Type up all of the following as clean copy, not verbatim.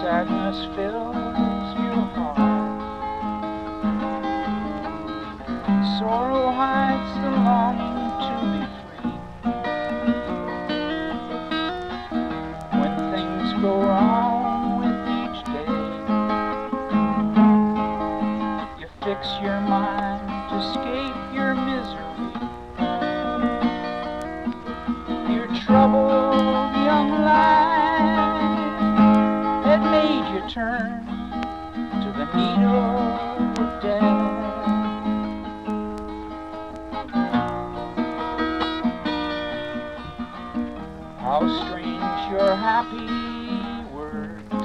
sadness fills your heart. Sorrow hides the longing to be free. When things go wrong with each day, you fix your mind to escape your misery. Your troubled young life had made you turn to the needle of death. How strange your happy words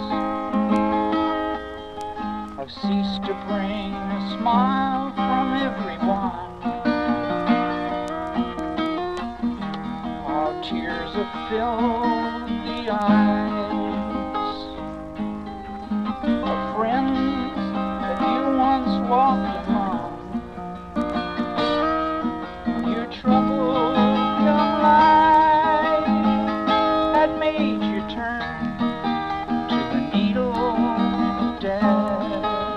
have ceased to bring a smile from everyone. How tears have filled the eyes of friends that you once walked among. Your troubled young life had made you turn to the needle of death.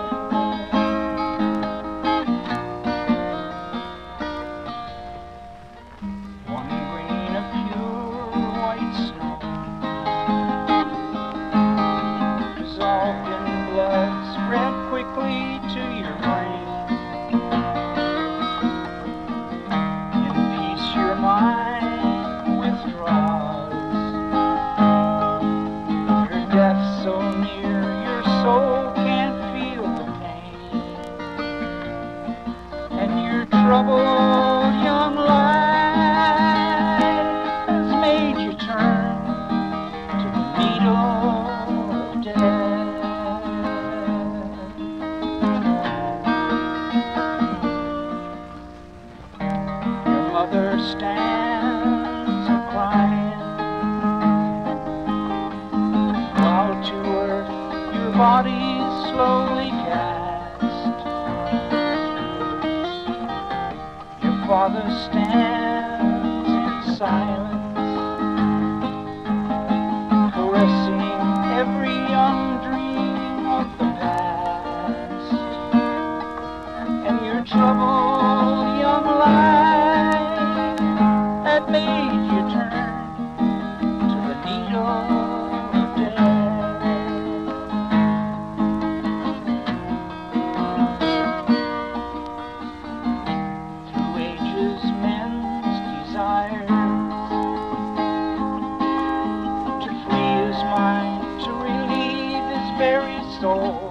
One grain of pure white snow dissolved in blood spread quickly to your brain. In peace your mind withdraws. Your death so near, your soul can't feel the pain. And your troubled young life has made you turn to the needle of death. Your mother stands a-crying, while to earth your body's slowly cast. Your father stands in silence, caressing every young dream of the past. And your troubled young life had made you turn to the needle of death. Through ages men's desires to free his mind, to relieve his very soul.